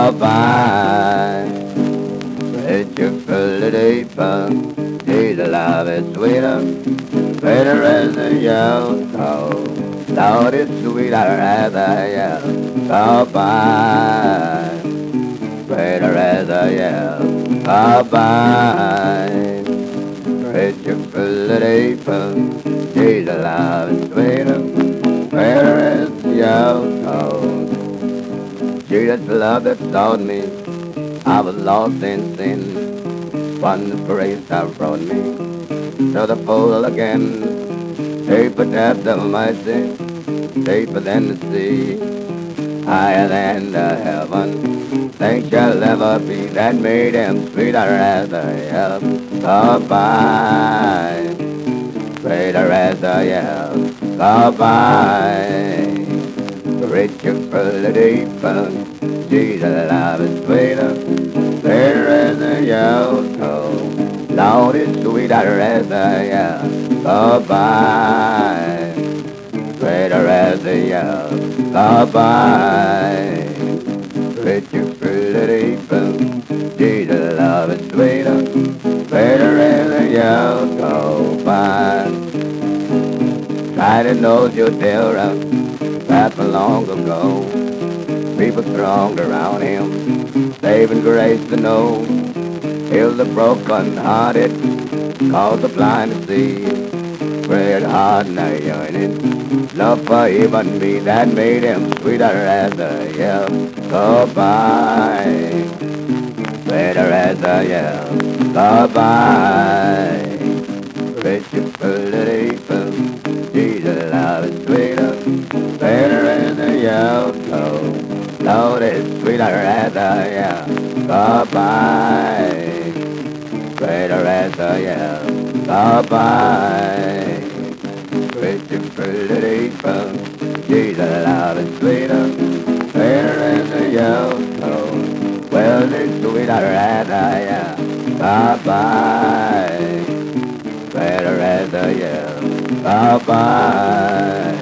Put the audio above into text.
bye-bye. It's your pretty deeper, Jesus love is sweeter, sweeter as the yellow cold. Lord, it's sweeter as the yellow. Bye-bye. Sweeter as the yellow. Bye-bye. It's your pretty deeper, Jesus love is sweeter, sweeter as the yellow cold. Jesus love that taught me I was lost in sin. One grace that brought me to the full again. Deeper depths of mercy, deeper than the sea, higher than the heaven. Things shall never be that made him sweeter as the heaven. Goodbye, sweeter as the heaven. Goodbye, rich and full of deeper. Jesus love is sweeter, sweeter as the yellow cold. Lord, it's sweeter as the yellow. Goodbye, sweeter as the yellow. Goodbye, rich and full of deeper. Jesus love is sweeter, sweeter as the yellow cold. Bye. Try to know your terror, that long ago. People thronged around him, saving grace to know. Heal the broken hearted, cause the blind to see. Spread heart and a yearning, love for even me that made him sweeter as a yell. Goodbye, sweeter as a yell. Goodbye, rich and full of deeper. Jesus love is sweeter, sweeter as a yell. Lord, it's sweeter as a yell. Goodbye, sweeter as a yell. Goodbye, rich and full of deeper. Jesus love is sweeter, sweeter as a yell. Well, it's sweeter as a yell. Goodbye, sweeter as a yell. Bye-bye.